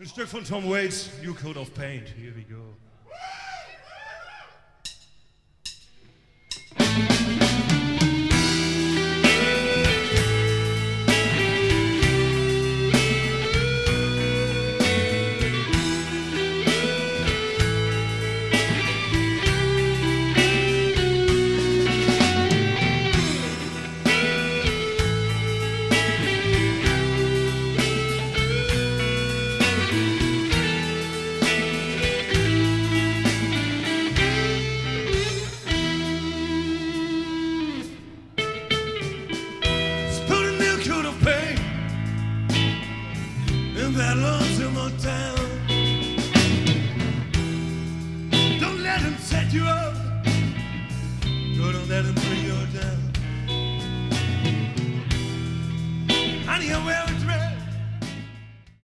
Een stuk van Tom Waits, New Coat of Paint. Here we go. That lonesome town. Don't let him set you up. Don't let him bring you down. Honey, I'm well